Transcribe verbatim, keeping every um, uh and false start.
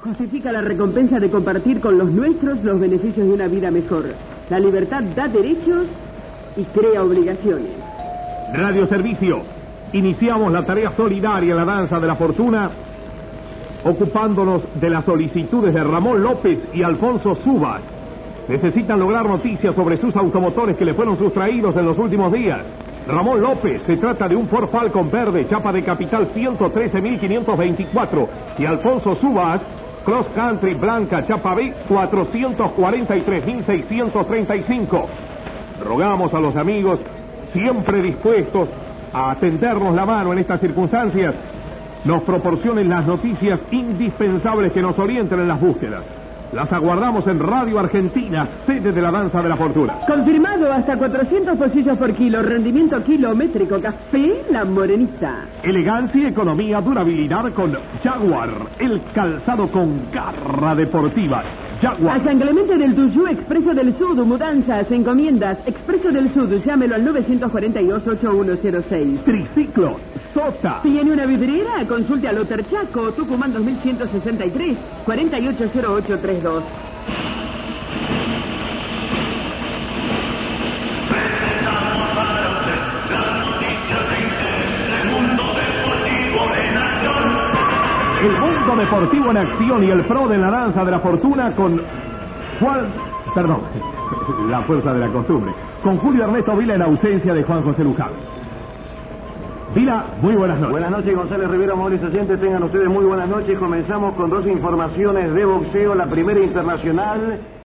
justifica la recompensa de compartir con los nuestros los beneficios de una vida mejor. La libertad da derechos y crea obligaciones. Radio Servicio. Iniciamos la tarea solidaria en la danza de la fortuna, ocupándonos de las solicitudes de Ramón López y Alfonso Subas. Necesitan lograr noticias sobre sus automotores que le fueron sustraídos en los últimos días. Ramón López, se trata de un Ford Falcon verde, chapa de capital ciento trece mil quinientos veinticuatro. Y Alfonso Subas, Cross Country blanca, chapa B, cuatrocientos cuarenta y tres mil seiscientos treinta y cinco. Rogamos a los amigos, siempre dispuestos a tendernos la mano en estas circunstancias, nos proporcionen las noticias indispensables que nos orienten en las búsquedas. Las aguardamos en Radio Argentina, sede de la danza de la fortuna. Confirmado, hasta cuatrocientos bolsillos por kilo, rendimiento kilométrico, café La Morenita. Elegancia, economía, durabilidad con Jaguar, el calzado con garra deportiva. Jaguar. A San Clemente del Tuyú, Expreso del Sud, mudanzas, encomiendas, Expreso del Sud, llámelo al nueve cuatro dos, ocho uno cero seis. Triciclos, Sota. ¿Tiene una vidriera? Consulte a Loter Chaco, Tucumán dos mil ciento sesenta y tres, cuarenta y ocho cero ocho treinta y dos. El mundo deportivo en acción y el pro de la danza de la fortuna con Juan... Perdón, la fuerza de la costumbre. Con Julio Ernesto Vila en ausencia de Juan José Luján. Vila, muy buenas noches. Buenas noches, González Rivero, Mauricio Oyentes, tengan ustedes muy buenas noches. Comenzamos con dos informaciones de boxeo. La primera internacional...